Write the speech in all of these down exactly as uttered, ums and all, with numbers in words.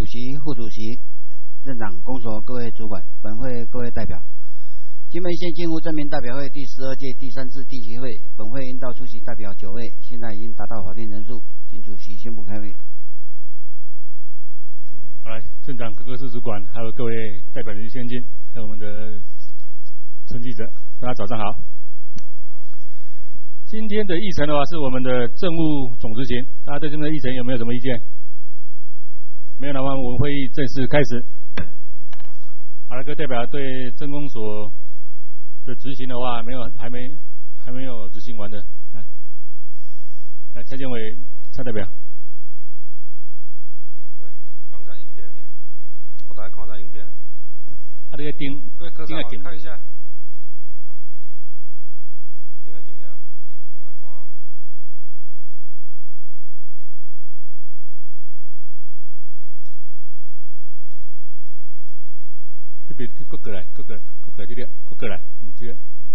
席、副主席、镇长、公所各位主管，本会各位代表，金门县进户证明代表会第十二届第三次定期会，本会应到出席代表九位，现在已经达到法定人数，请主席宣布开会。 好，来，镇长、各个室主管，还有各位代表人先进，还有我们的陈记者，大家早上好。今天的议程的话是我们的政务总执行，大家对这边的议程有没有什么意见？没有的话，我们会议正式开始。好了，各位代表对政工所的执行的话，没有，还没还没有执行完的，来，来，蔡建伟，蔡代表。 放在影片里，我大家看下影片。 啊，你个盯，盯下紧。看一下。 盯下紧呀，我来看啊。 这边过过来，过过来，过过来，这个，过过来，嗯，这个。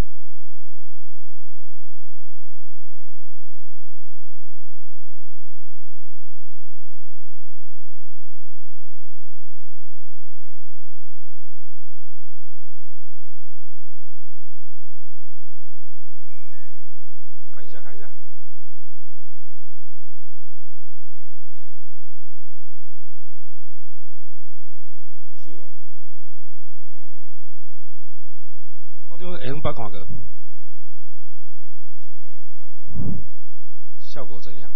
看一下，看一下。有水哦。考虑会用捌看过，效果怎样？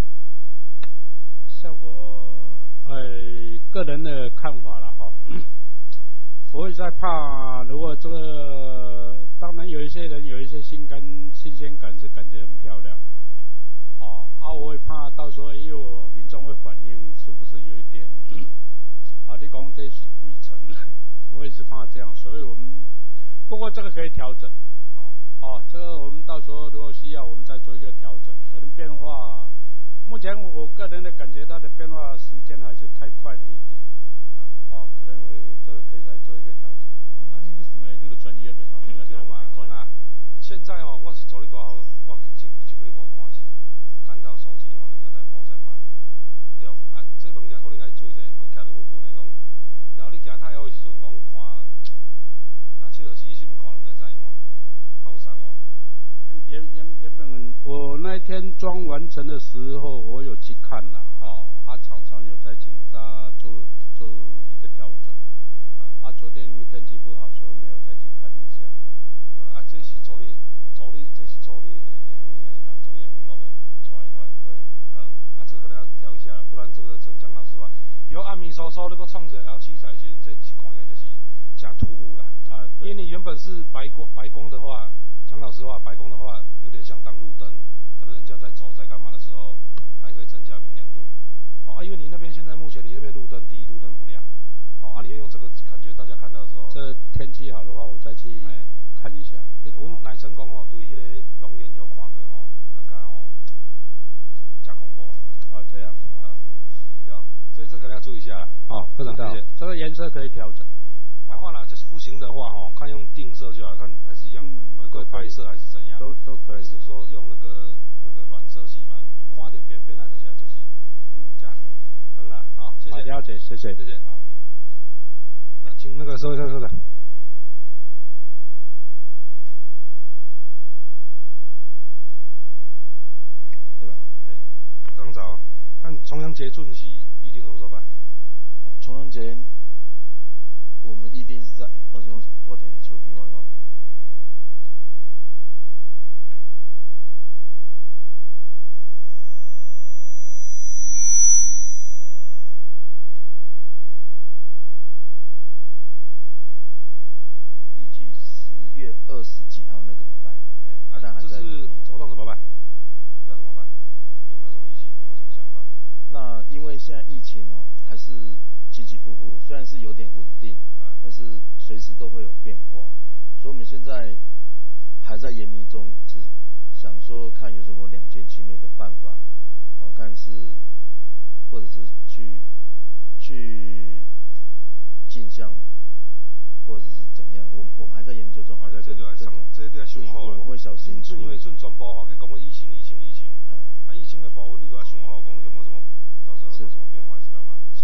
效果，呃，个人的看法了哈，不会再怕。如果这个，当然有一些人有一些新感新鲜感是感觉很漂亮，哦，啊，我会怕到时候又民众会反映是不是有一点，啊，你讲这是鬼城，我也是怕这样，所以我们。不过这个可以调整，哦哦，这个我们到时候如果需要，我们再做一个调整。可能变化，目前我个人的感觉，它的变化时间还是太快了一点，啊哦，可能会这个可以再做一个调整。 啊，你这什么？这个专业呗，哈，那就嘛。 那现在哦，我是走你多好，我这这个你无看是，看到手机哦，人家在 po 在骂，对啊，这物件可能要注意者，佫徛伫附近的讲，然后你行太好的时阵讲看。那七十四是唔看唔知怎样，看有啥哦？ 原原原本我那一天装完成的时候，我有去看了，哦，啊，厂商有在请他做做一个调整，啊，昨天因为天气不好，所以没有再去看一下。 有了啊，这是昨日昨日这是昨日诶诶，很应该是人昨日很落的出来一块， 对， 嗯，啊，这个可能要调一下，不然这个讲讲老实话，有暗暝疏疏那个创者，然后七彩时这一看起来就是。假突兀啦，啊，因为你原本是白光白光的话，讲老实话，白光的话有点像当路灯，可能人家在走在干嘛的时候，还可以增加明亮度。好、哦、啊，因为你那边现在目前你那边路灯第一路灯不亮，好、哦、啊，你要用这个感觉大家看到的时候， 这天气好的话，我再去看一下。 我乃成讲吼，对迄个龙岩有看过吼，感觉吼，假恐怖。 啊，这样啊， 有，所以这可能要注意一下啦。好，非常谢谢。 这个颜色可以调整。 啊，换了就是不行的话，哦，看用定色就好，看还是一样，回归白色还是怎样， 都都可以。 还是说用那个那个暖色系嘛，看的变变那就是就是，嗯，这样，好了，好，谢谢， 了解，谢谢， 谢谢，好，嗯，那请那个社会科科长， 对吧？ 对，刚早，但重阳节准是预定什么时候办？ 哦，重阳节。我们一定是在，抱歉，我我摕摕手机，我讲。预计十月二十几号那个礼拜。 哎、欸，啊，这是活动怎么办？要怎么办？有没有什么意见？有没有什么想法？ 那因为现在疫情哦，还是起起伏伏，虽然是有点稳定。但是随时都会有变化，嗯、所以我们现在还在研拟中，只想说看有什么两全其美的办法，好、哦、看是或者是去去进香，或者是怎样，我我们还在研究中，还在这就要上，这就要想好， 我们会小心处理。 因为顺全部吼，去讲个疫情疫情疫情，啊疫情的部分你都要想好，讲有没有什么到时候有什么变化还是干嘛？ 是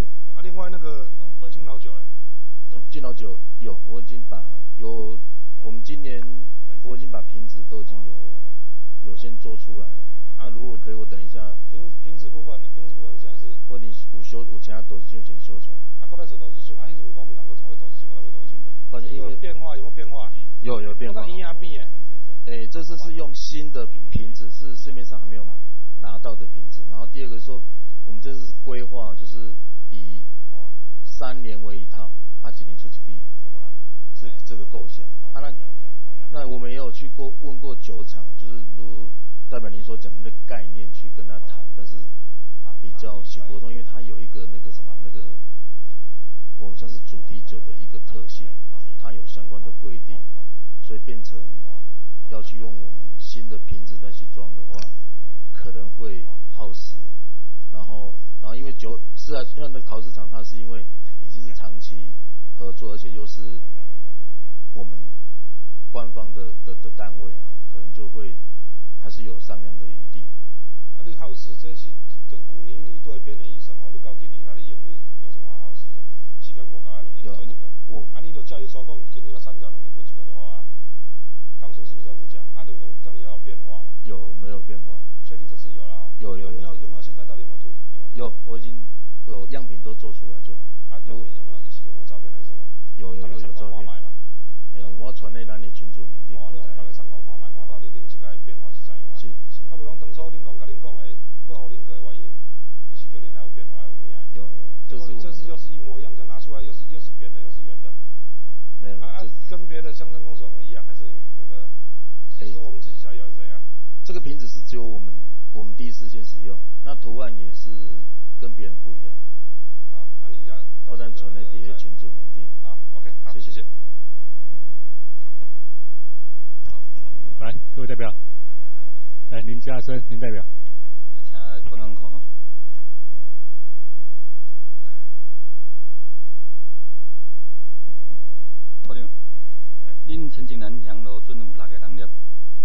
是。 啊，另外那个敬老酒嘞， 敬老酒有，我已经把有，我们今年我已经把瓶子都已经有有先做出来了。那如果可以，我等一下瓶瓶子部分，瓶子部分现在是我已经有修，有其他豆子就先修出来。 啊，过来做豆子兄，啊，迄阵讲唔能够是买豆子兄，过来买豆子兄。 发现因为变化有没有变化？ 有有变化。 营养变诶。 诶，这次是用新的瓶子，是市面上还没有拿到的瓶子。然后第二个说，我们这次规划就是以三年为一套，它几年出一批，是这个构想。啊，那那我们也有去过问过酒厂，就是如代表您所讲的那个概念去跟他谈，但是比较行不通，因为它有一个那个什么那个，我们像是主题酒的一个特性，它有相关的规定，所以变成要去用我们新的瓶子再去装的话，可能会耗时。然后，然后因为酒是啊，像那个陶瓷厂，它是因为已经是长期合作，而且又是我们官方的的的单位啊，可能就会还是有商量的余地。 啊，你耗时这是从去年年度编的医生，你到今年它的盈利有什么好耗时的？时间无够啊，两年分一个。 我啊，你就照伊所讲，今年要三条，两年分一个就好啊。当初是不是这样子讲？啊，就是讲这样你要有变化嘛。 有没有变化？ 确定这次有了哦。 有有有没有有没有？现在到底有没有图？有没有图？ 有，我已经有样品都做出来做好。 啊，样品有没有有没有照片还是什么？ 有有有有照片。哎，我传给咱的群主面顶。 哦，你用大家参考看卖，看到底恁这个变化是怎样啊？ 是是。 较袂讲当初恁讲甲恁讲的，要互恁个原因，就是叫恁爱有变化，爱有物啊。 有有有。 就是这次又是一模一样，再拿出来又是又是扁的，又是圆的。 没有。 啊啊，跟别的乡镇公所有没有一样？还是那个？是说我们自己才有还是怎样？ 这个瓶子是只有我们我们第一次先使用，那图案也是跟别人不一样。 好，那、啊、你要到咱传来底下群主明定。 好 ，OK， 好，谢谢。 好，来各位代表，来林家生林代表， 请观众看哈。校长，恁陈景南洋楼准有六个人了？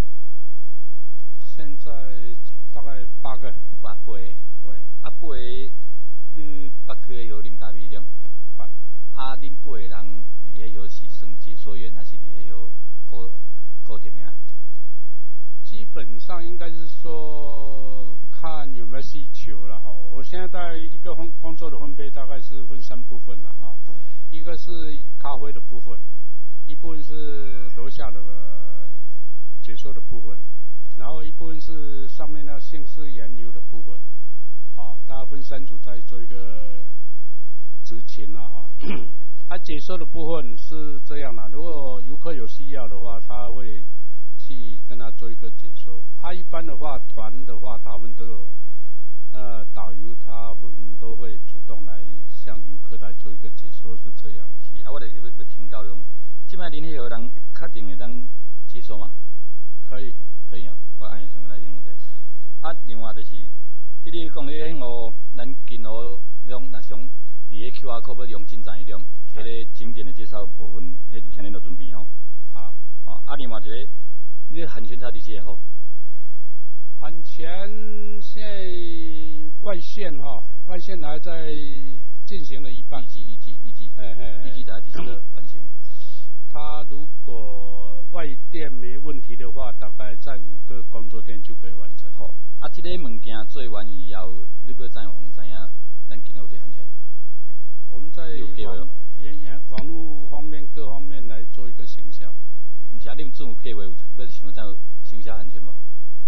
现在大概八个， 八八个。 对。 啊，八个，你北区有林家美了？ 八。 啊，恁八个人伫迄有是算解说员，还是伫迄有固固定名？ 基本上应该是说看有没有需求了哈。我现在在一个工工作的分配大概是分三部分了哈，一个是咖啡的部分，一部分是楼下的解说的部分，然后一部分是上面那姓氏源流的部分，好，大家分三组再做一个执勤了哈。他解说的部分是这样啦，如果游客有需要的话，他会去跟他做一个解说。他、啊、一般的话，团的话，他们都有呃导游，他们都会主动来向游客来做一个解说，是这样。 是啊，我就是要要请教你，即摆恁迄个人确定会当解说吗？ 可以， 可以哦。我按想来听有者。啊，另外就是，迄个讲咧，哦，咱今后用若想伫个 Q R code 要用进站迄点，迄个景点的介绍部分，迄现在都准备吼。 好。 好，啊，另外一个，你汉泉茶伫些好？ 汉泉现在外线哈，外线还在进行了一半。 预计预计预计，预计在第几个完成？ 他如果外电没问题的话，大概在五个工作天就可以完成。 好，啊，这个物件做完以后，你要怎样互知影？咱今后有这汉泉？ 我们在网网络方面各方面来做一个行销。 唔是啊，你们政府计划有要想怎行销汉泉无？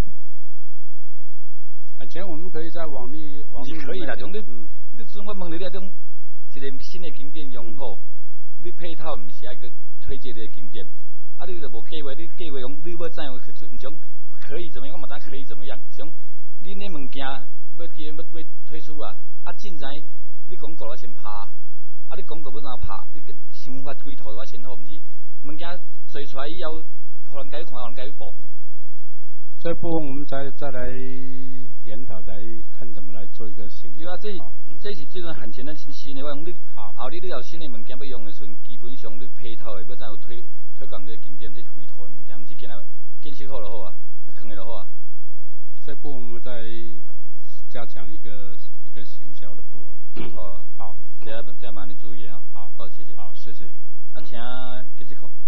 汉泉我们可以在网络网络可以啦，种你嗯， 你阵我问你了，种一个新的景点用好，你配套唔是一个推荐的景点，啊，你就无计划，你计划讲你要怎样去做？唔想可以怎么样？我嘛知可以怎么样？想恁的物件要既然要要推出啊，啊，凊彩你广告我先拍，啊，你广告要怎拍？你想法规套我先好，唔是物件做出来以后，互人家看，互人家去报。 这部分我们再再来研讨，来看怎么来做一个行销。 对啊，这这是这种汉泉咱新的，我讲你后日你有新的物件要用的时阵，基本上你配套的要怎有推推广这个景点，这是规套的物件，毋是今仔建设好就好啊，坑的就好啊。 这部分我们在加强一个一个行销的部分。 哦， 好， 这这嘛你注意啊。 好， 好，谢谢。 好，谢谢。 啊，请记者口。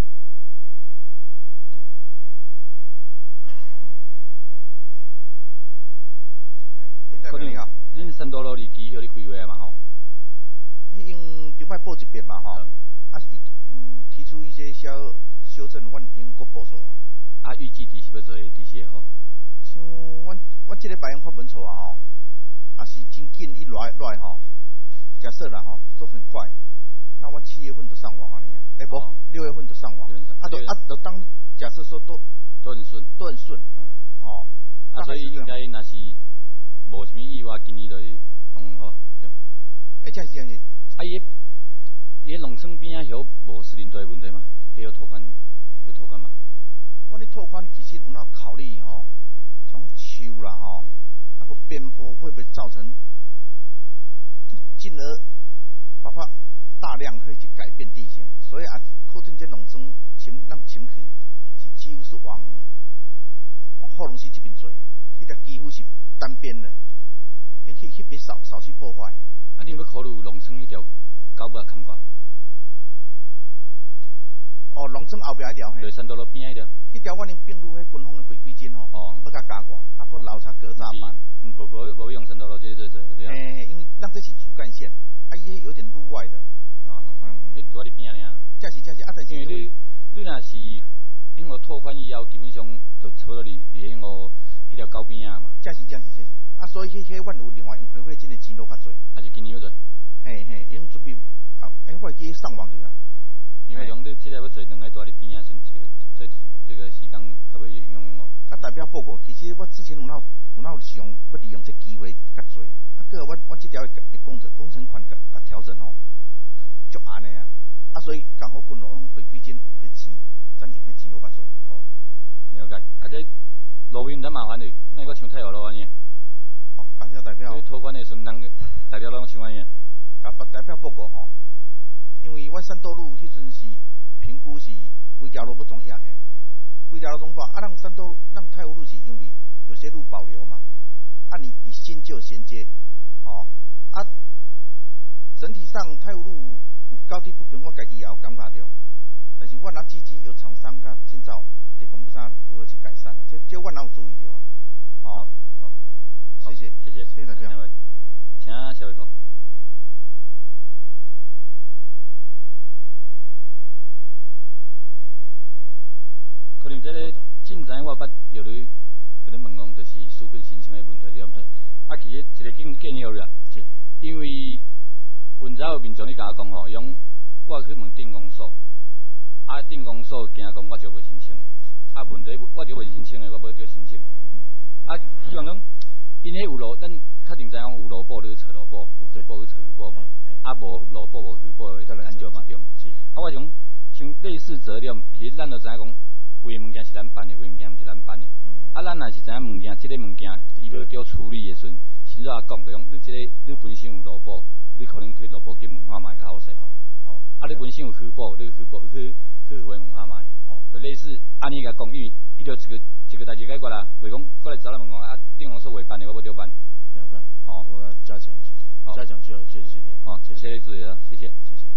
可能恁三多路离期有咧规划嘛吼？ 已经顶摆报一遍嘛吼，啊是有提出一些小修正，阮应搁补错啊。 啊，预计第是要做第四个号？ 像阮阮即个白用发文错啊吼，啊是真紧一来来吼，假设啦吼，都很快，那阮七月份就上网安尼啊，哎不，六月份就上网，啊都啊都当假设说都都很顺， 都很顺，哦， 啊所以应该若是。无啥物意外，今年就拢很好，对。 哎，这样是这样是。 啊，伊伊农村边啊有无私人队问题吗？也有拓宽，有拓宽嘛？ 我咧拓宽其实有那考虑吼，像树啦吼，啊个边坡会不会造成，进而包括大量会去改变地形，所以啊，靠近这农村침让침去是几乎是往往后龙溪这边走啊，迄个几乎是单边的。因去迄边少少去破坏。 啊，你要考虑农村迄条高尾看挂。 哦，农村后壁迄条嘿。 对，三道路边迄条。 迄条我恁并入迄军方的回归针吼。哦。要甲加挂，啊，搁老叉格栅板。 嗯，无无无用三道路这做做对啊。 嘿，因为那这是主干线，啊，伊有点路外的。 啊嗯嗯。你拄喺你边尔。这是这是，啊，但是因为你你若是因为拓宽以后，基本上就差不多离离迄个迄条高边啊嘛。 这是这是这是。啊，所以迄迄阮有另外用回馈金的钱都较侪， 还是今年要做？ 嘿嘿，因准备啊，哎，我记上网去啊。 因为讲你即个要做两个大伫边啊，算一个做这个时间较袂影响哦。 啊，代表报告，其实我之前有那有那有想要利用这机会较侪，啊，个我我这条工程工程款甲甲调整吼，足安尼啊，啊，所以刚好军路用回馈金有迄钱，咱用迄钱都较侪。 好，了解。啊，这路面较麻烦哩，莫阁像太阳路安尼。 好，感谢代表。 你托管的时阵，人代表拢想安样？ 甲代表报告吼，因为阮三道路迄阵是评估是规条路要总压下，规条路总把啊，让三道让太湖路是因为有些路保留嘛，啊你你新旧衔接，哦啊，整体上太湖路有高低不平，我家己也有感觉到，但是我若积极有厂商甲建造，地公不知如何去改善啊，这这我哪有注意到啊，哦。谢谢， 谢谢， 谢谢大家。 请下一个。可能这个进展我捌有咧，可能问讲就是纾困申请的问题了。啊，其实一个建建议啦，因为文早有民众咧甲我讲吼，用我去问镇公所，啊镇公所惊讲我就袂申请的，啊问题我就袂申请的，我无着申请。啊，希望讲。因迄有路，咱确定知影有路补，你去找路补；有河补去找河补嘛。啊，无路补无河补的，咱就嘛对。啊，我想像类似责任，其实咱就知影讲，有诶物件是咱办的，有诶物件毋是咱办的。啊，咱若是知影物件，即个物件伊要叫处理诶时阵，先怎讲？就讲你即个你本身有路补，你可能去路补去文化买较好势。好，啊，你本身有河补，你去河补去去河文化买。好，就类似安尼甲讲，因为伊着一个。一个代志解决啦，袂讲过来找咱问讲啊，另外说未办的，我无着办。 了解，好，我要加强去，加强就要谢谢今天， 好，谢谢注意了，谢谢，谢谢。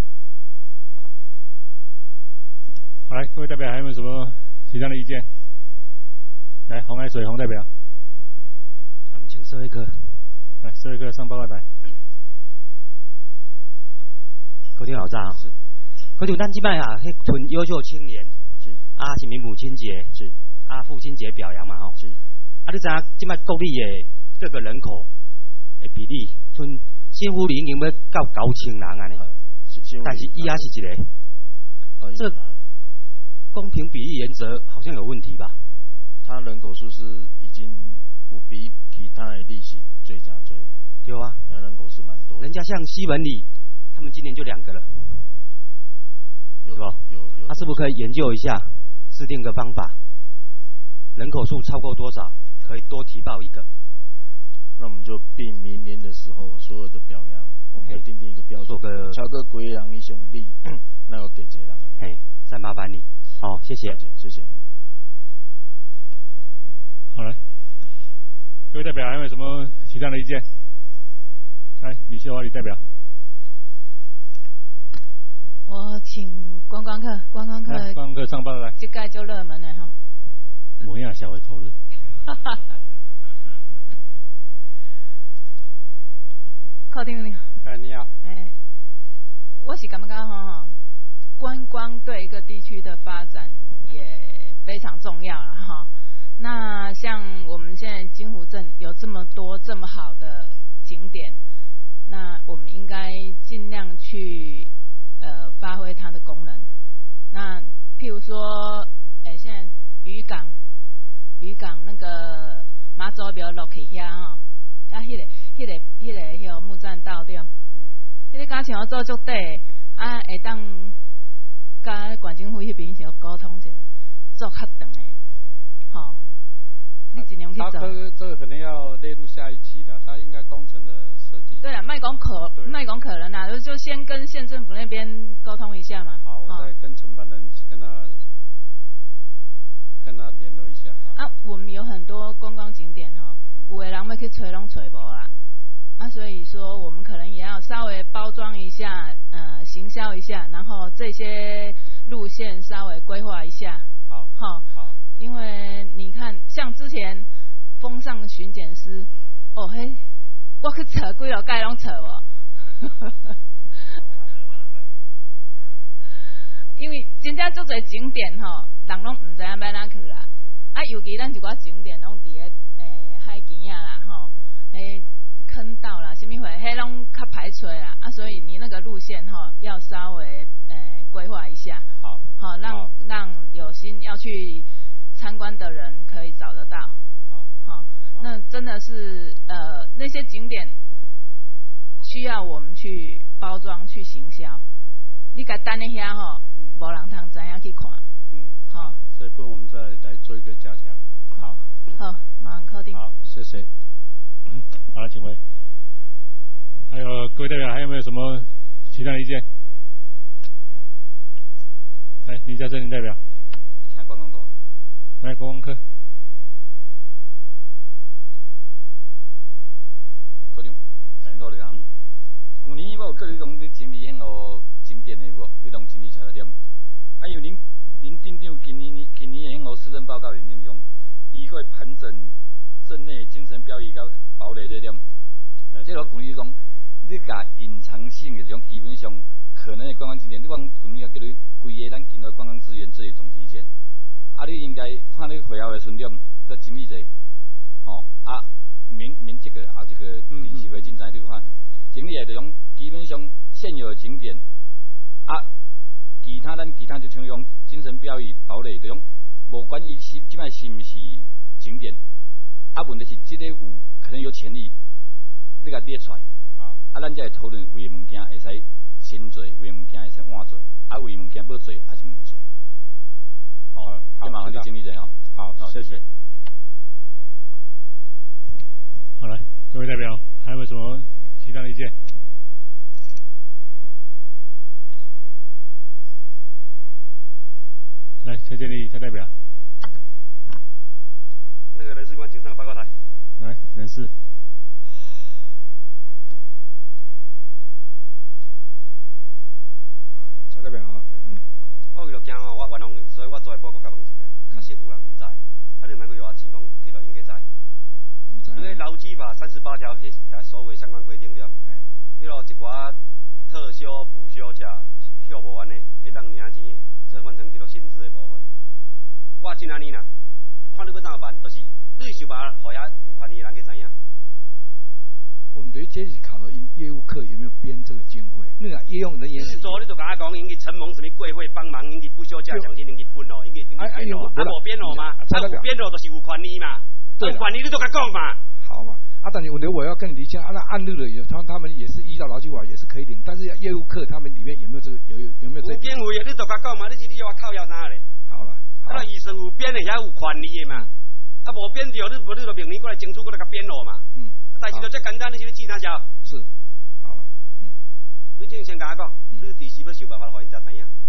好，来，各位代表还有没有什么其他的意见？来，洪海水洪代表， 我们请社会科， 来，社会科上报告台。 各位老长，是，各位咱即摆啊，迄群优秀青年。啊，是明母亲节，是啊，父亲节表扬嘛，吼，是啊，你知影即摆国里的各个人口的比例，像新福里已经要到九千人安尼，但是伊也是一个，哦、这公平比例原则好像有问题吧？ 他人口数是已经有比其他的里是最加最， 对啊， 人口是蛮多， 人家像西门里，他们今年就两个了， 有吧？ 有有， 他是不是可以研究一下？制定个方法，人口数超过多少可以多提报一个。 那我们就并明年的时候所有的表扬，我们要定定一个标准，个超过几个人以上的例，那个给这人的。 嘿，再麻烦你，好，谢谢， 谢谢。 好来， 各位代表还有没有什么其他的意见？来，李秀华李代表。 我请观光客，观光客， 观光客上报来。 这个就热门的哈。 我也小会考虑。 客厅你好。 哎，你好。 哎，我是感觉哈，观光对一个地区的发展也非常重要了哈。那像我们现在金湖镇有这么多这么好的景点，那我们应该尽量去呃发挥它的功能。那譬如说，哎，现在渔港，渔港那个马祖庙落去遐吼，啊，迄、那个、迄、那个、迄、那个迄个木栈道对，迄、那个加像做足底，啊，会当甲县政府迄边是沟通一下，做较长的，吼、哦。你尽量去走。 他这个这个可能要列入下一期的，他应该工程的设计。 对了，卖讲可卖讲可能啊，就就先跟县政府那边沟通一下嘛。 好，我再跟承办人跟他跟他联络一下。 啊，我们有很多观光景点哈，有的人要去吹拢吹无啦，啊，所以说我们可能也要稍微包装一下，呃，行销一下，然后这些路线稍微规划一下。 好， 好， 好。 因为你看，像之前风尚巡检师，哦嘿，我去找几落街拢找哦，因为真正足侪景点吼，人拢唔知影要哪去啦。啊，尤其咱一寡景点拢伫咧诶海边啊啦，吼，诶坑道啦，什么货，迄拢较排除啦。啊，所以你那个路线吼，要稍微诶规划一下， 好， 好让让有心要去参观的人可以找得到。 好， 好，那真的是呃那些景点需要我们去包装去行销。你甲等一下吼，无、嗯、人通知影去看。 嗯，好，这一部分我们再来做一个加强。好， 好，马上敲定。 好，谢谢。 好了，请回。还有各位代表还有没有什么其他意见？来，李家正林代表。 请观光客。 来，观光客。 科长，请讨论啊。去年我有叫你讲你整理迄个景点的有无？你拢整理出来点？啊，因为恁恁镇长今年今年的迄个施政报告里面讲，伊会盘整镇内精神标语甲堡垒这点。即个去年讲，你甲隐藏性的这种基本上可能的观光景点，你讲去年要叫你规个咱境内观光资源做一总体现。啊，你应该看你会后的顺点，搁整理者，吼、哦、啊，民民这个后一个临时会进展，你看整理的这种基本上现有的景点，啊，其他咱其他就像用精神标语堡垒这种，无管伊是即摆是毋是景点，啊，问题是即个有可能有潜力，你甲列出来，啊，啊，咱才会讨论有诶物件会使先做，有诶物件会使晚做，啊，有诶物件要做还是唔做。好，好，麻烦你经理者哦。 好，谢谢。 好，来，各位代表，还有没有什么其他的意见？来，蔡建立，蔡代表。 那个人事官，请上报告台。 来，人事。 蔡代表啊。我为了惊吼，我冤枉你，所以我做下报告甲问一遍，确实有人唔知，啊，你莫阁要我钱讲，去到应该知。唔知。因为劳基法三十八条迄遐所谓相关规定了，迄落一寡特休、补休假休无完的，会当领钱的，折换成这个薪资的部分。我真安尼啦，看你要怎么办，就是你想办法，互遐有权利的人去知影。 问题这是考虑业务课有没有编这个经费，那个业用人员是。做你就甲我讲，因去承蒙什么贵会帮忙，因去不休假奖金，因去分哦，因去因去编哦，啊无编哦吗？啊有编哦就是有权利嘛，有权利你就甲讲嘛。 好嘛，啊，但是问题我要跟你理清，啊，那按日的有，他他们也是依照劳基法也是可以领，但是业务课他们里面有没有这个有有有没有这个？ 有编有的，你就甲讲嘛，你是你要我靠要啥嘞？ 好了， 啊，医生有编的遐有权利的嘛，啊无编着，你无你就明年过来争取过来甲编哦嘛。嗯。但是就这简单，你是咧记啥招？ 是，好了，嗯， 你先先甲我讲，你第时要想办法，互因才知影。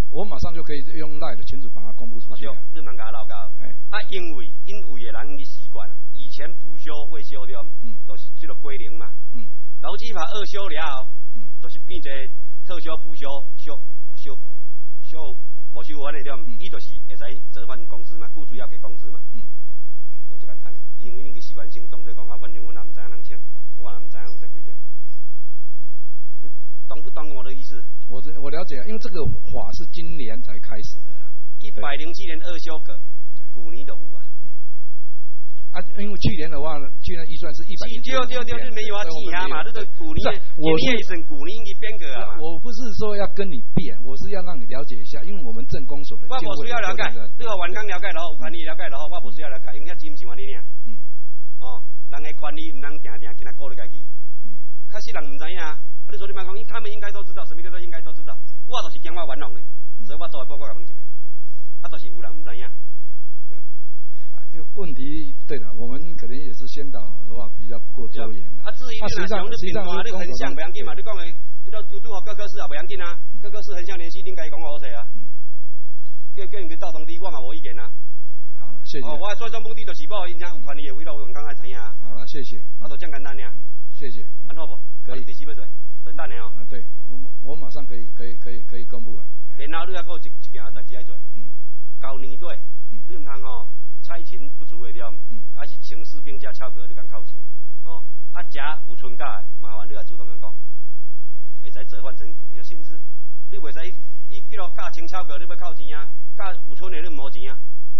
我马上就可以用赖的群组把它公布出去啊。 你唔通甲我闹交。啊，因为因为的人的习惯，以前补修未修了，嗯，就是这个归零嘛，嗯，劳基法二修了后，嗯，就是变做特休、补休、休休休无修完的了，伊、嗯、就是会使折返工资嘛，雇主要给工资嘛，嗯，就这简单的，因为因个习惯性当作讲啊，反正我也唔知影人请，我也唔知影有这规定，嗯，懂不懂我的意思？ 我我了解，因为这个法是今年才开始的啦。 一百零七年二修个，古年的五啊。 啊，因为去年的话，去年预算是一百零七。 对对对，你没有啊，记下嘛，这个古年，我是省古年去变个啊。 我不是说要跟你辩，我是要让你了解一下，因为我们政公所的。 我不需要了解，你和员工了解咯，有权利了解咯，我不需要了解，因为遐钱唔是我你领。嗯。哦，人的权利唔通定定跟他顾你家己。嗯。确实人唔知影。你说你莫讲，他们应该都知道，什么叫做应该都知道？我就是惊我冤枉的，所以我做的报告甲问一遍。啊，就是有人唔知影。 问题对了，我们可能也是先导的话比较不够周延的。 啊，至于你若讲你平话，你横向不要紧嘛，你讲的，你都拄好各科室也不要紧啊，各科室横向联系，恁家己讲好势啊。叫叫人去到通知，我嘛无意见啊。 好了，谢谢。 哦，我最终目的就是要因家有权利的为了员工爱知影啊。 好了，谢谢。 啊，就这样简单尔。 谢谢。 安好不？ 可以。 第四要做，等等呢哦。 啊，对，我我马上可以可以可以可以公布啊。 然后你还佫有一一件代志要做。嗯。交年底，你唔通吼差勤不足的了，嗯，还是请示病假超过你共扣钱，哦，啊，食有春假的，麻烦你来主动来讲，会使折换成迄个薪资，你袂使伊迄落假请超过你要扣钱啊，假有春的你无钱啊。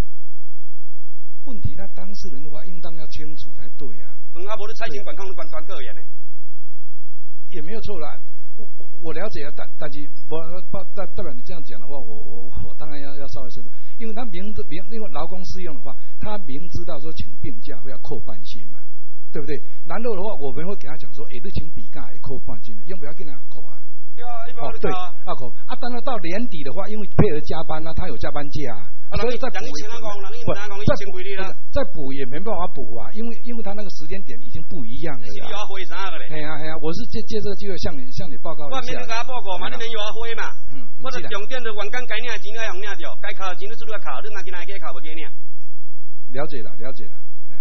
问题，那当事人的话，应当要清楚才对啊。 嗯，啊，无你差勤管控你管管个人呢， 也没有错啦。我我我了解啊，但但是我代代表你这样讲的话，我我我当然要要稍微说的，因为他明知明因为劳工适用的话，他明知道说请病假会要扣半薪嘛，对不对？然后的话，我们会给他讲说，哎，你请病假也扣半薪的，用不要给他扣啊？ 对啊，一般我对，要扣啊。当然到年底的话，因为配合加班啊，他有加班假啊。啊、所以再补不再再补也没办法补啊，因为因为他那个时间点已经不一样了呀。哎呀哎呀，我是借借这个机会向你向你报告一下。 我免你给他报告嘛，你免又要花嘛。嗯，我的重点的员工该领的钱要用领掉，该扣的钱你自己要扣，你哪今仔给扣不给领？ 了解了，了解了。哎，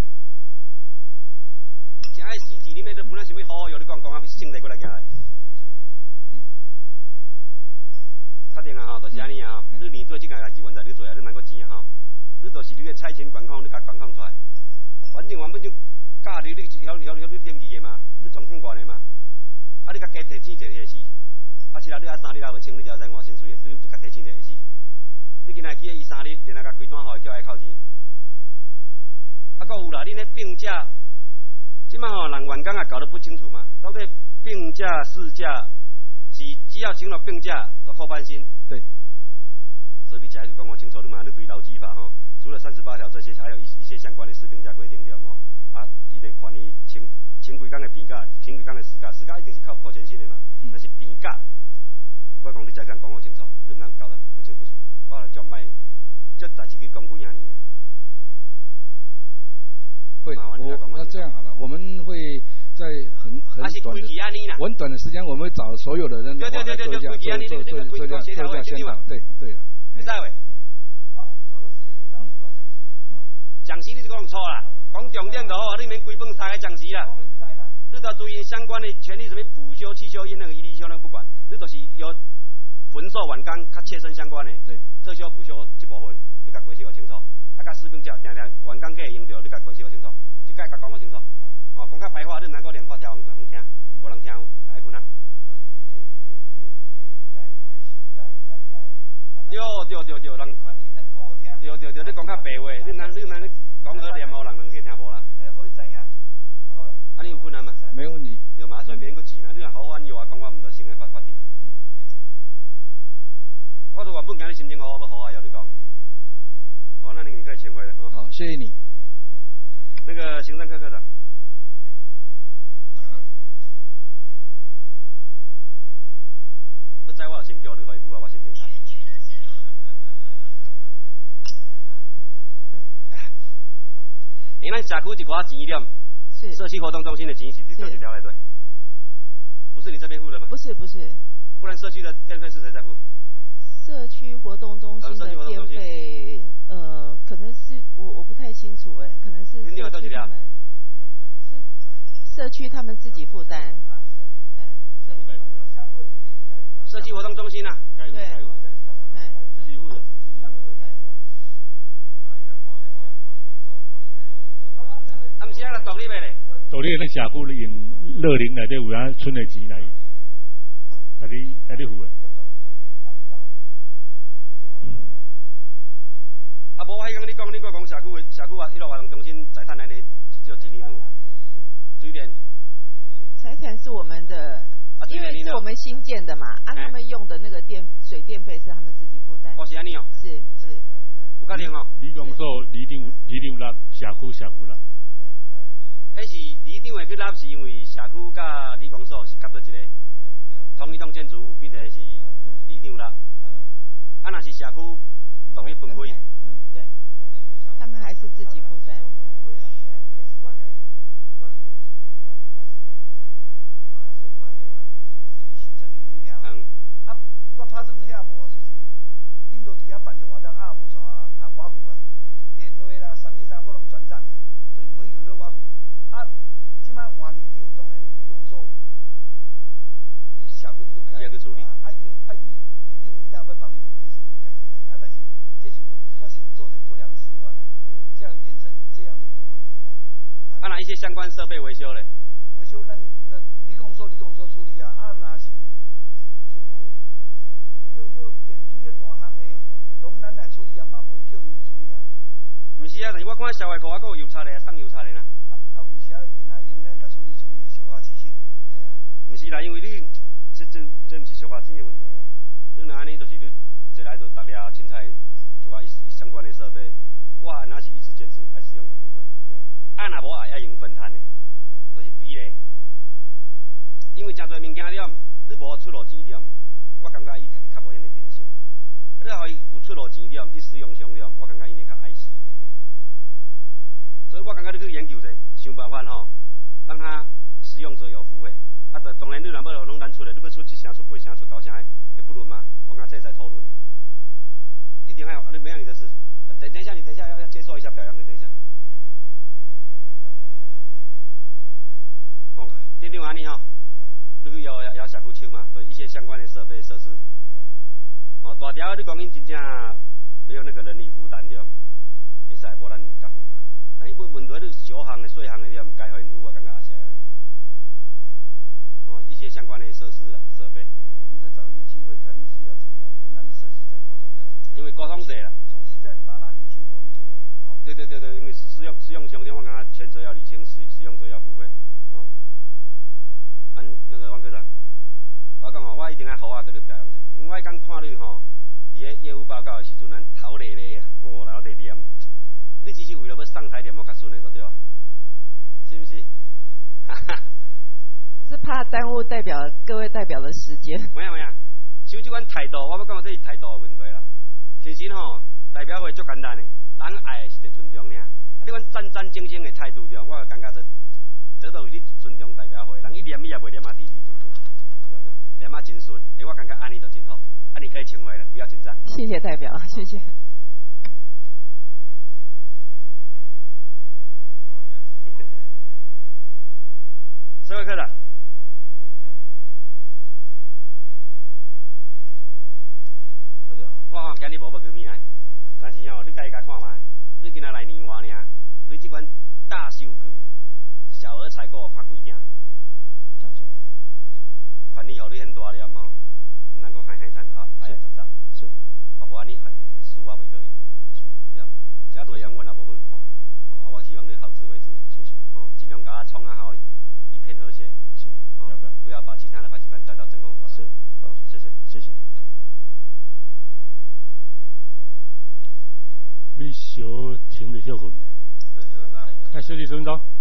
现在死字里面都本来想要好好有你讲讲啊，省得过来行来。确定啊吼，就是安尼啊吼。你年底即个代志原则你做啊，你哪个钱啊吼？你就是你个差勤管控，你甲管控出来。反正原本就假日你晓晓晓你天气的嘛，你总算惯的嘛。啊，你甲加提钱就会死。啊，是啦，你啊三日还袂清，你才使换薪水的，你你甲提钱就会死。你今仔记伊三日，然后甲开单号叫伊扣钱。啊，搁有啦，你那病假，即摆吼人员工也搞得不清楚嘛，到底病假、事假。是只要请了病假就扣半薪， 对。 所以你只要讲我清楚，你嘛你对劳基法吼，除了三十八条这些，还有一一些相关的事病假规定了吼。啊，伊的权利请请几工的病假，请几工的事假，事假一定是扣扣全薪的嘛。但、嗯、是病假，我讲你只要讲讲我清楚，你唔通搞得不清不楚。我叫卖，这代志去讲几啊年啊。 会，我那这样好了，我们会。在很很短的很短的时间，我们会找所有的人来做一下做做做做做做一下宣导。对对了， 会使喂。好，找个时间让计划讲席。讲席你就讲错啦，讲重点就好，你免规本塞个讲席啦。你着注意相关的权利，什么补休、弃休、那个一例休那个不管，你就是有本所员工较切身相关的。对。特休、补休这部分，你甲规矩要清楚。啊，甲士兵者定定员工计会用着，你甲规矩要清楚，一概甲讲我清楚。哦，讲较白话，你能够连发条唔唔听，无人听，爱困啊。对对对对，人。对对对，你讲较白话，你能你能讲个连无人能去听无啦。诶，可以知影。好啦。啊，你有困难吗？ 没问题。 有嘛？所以别人个字嘛，你若好安有啊，讲我唔着先去发发的。我都原本今日心情好，要好啊，要你讲。哦，那你你可以请回来。 好，谢谢你。 那个行政科科长。在我先叫你回复啊，我先检查。因咱社区一寡钱了，社区活动中心的钱是这几条来对，不是你这边付的吗？ 不是不是， 不然社区的电费是谁在付？ 社区活动中心的电费，呃，可能是我我不太清楚哎，可能是社区他们是社区他们自己负担，哎，对。 社区活动中心啊， 对，哎， 自己付的，自己付的。 他们现在独立的嘞， 独立那社区用乐龄内底有啊存的钱来，来你来你付的。 啊，无，我迄讲你讲，你个讲社区的社区啊，娱乐活动中心财产内底是只有几年度，水电。 财产是我们的。因为是我们新建的嘛，啊，他们用的那个电水电费是他们自己负担。 哦，是安尼哦。 是是，嗯。 有确定哦。 李公所李定李定纳社区社区纳。 对。迄是李定的去纳，是因为社区甲李公所是合作一个，同一栋建筑物变成是李定纳。啊，若是社区独立分开。 嗯，对。他们还是自己负担。 嗯， 啊，我拍算遐无侪钱，因都伫遐办一活动啊，无啥啊我付啊，电话啦、啥物啥我拢转账啊，所以每个月我付。啊，即摆换里长当然李公所，伊社区伊就伊要去处理。 啊，伊啊伊里长伊若要帮伊付，迄是伊家己的代志。啊，但是这是我我先做者不良示范啊，才会衍生这样的一个问题啦。 啊，那一些相关设备维修嘞？ 维修咱咱李公所李公所处理啊，啊若是。有有电水个大项的，拢咱来处理啊，嘛袂叫因去处理啊。 毋是啊，但是我看消费科还佫有油漆的，送油漆的啦。 啊啊，有时啊，因来用咱甲处理处理小花钱，系啊。 毋是啦，因为你这这这毋是小花钱的问题啦。你若安尼，就是你坐来就逐粒凊彩就啊一一相关的设备，我若是一直坚持爱使用者付费。啊，若无爱爱用分摊的，就是比咧。因为诚侪物件了，你无出路钱了。我感觉伊伊较无遐尼珍惜，你互伊有出路钱了，你使用上了，我感觉伊会较爱惜一点点。所以我感觉你去研究者，想办法吼，让他使用者有付费。啊，当然你若要拢咱出的，你要出七成、出八成、出九成，迄不论嘛，我感觉这才讨论。一定要，你没有你的事。等等一下，你等一下要要接受一下表扬，你等一下。哦，电电安尼吼。你去摇摇摇社区手嘛，对一些相关的设备设施，哦，大条你讲因真正没有那个人力负担了，会使无咱甲付嘛。但是问问题你小项的、细项的了，唔该互因付，我感觉也是互因付。哦，一些相关的设施啦、设备。 我们再找一个机会，看是要怎么样跟他们设计再沟通一下。 因为沟通者啦。 重新再把它厘清我们这个。哦。 对对对对，因为使用使用上面我感觉全责要厘清，使使用者要付费。哦。咱那个王科长，我讲吼，我一定爱好啊，给你表扬者，因为我刚看你吼，伫个业务报告的时阵，咱头咧咧，哦，然后得念，你只是为了要上台念我较顺的，对吧？是不是？哈哈。 我是怕耽误代表各位代表的时间。 没有没有，像这款态度，我要讲这是态度的问题啦。其实吼，代表会足简单的，人爱的是得尊重尔。啊，你款战战兢兢的态度着，我感觉这。这都是你尊重代表会，人伊念伊也袂念啊滴滴嘟嘟，念啊真顺，哎，我感觉安尼就真好，啊，你可以请回了，不要紧张。 谢谢代表，谢谢。 社会科长， 大家好。 我吼今日无要去物啊，但是吼，你家己甲看卖，你今仔来年外尔，你即款大收据。小额采购看几件？ 这样做。 权利互你很大了嘛，毋通讲海海产啊，海海杂杂。 是。 啊，无安尼输我袂过瘾。 是。 对。这内容阮也无要去看，哦，我希望你好自为之。 谢谢。 哦，尽量甲它创啊好，一片和谐。 是。了解。 不要把其他的坏习惯带到政工所来。 是。 好，谢谢。 谢谢。 你小停了小混，看休息十分钟。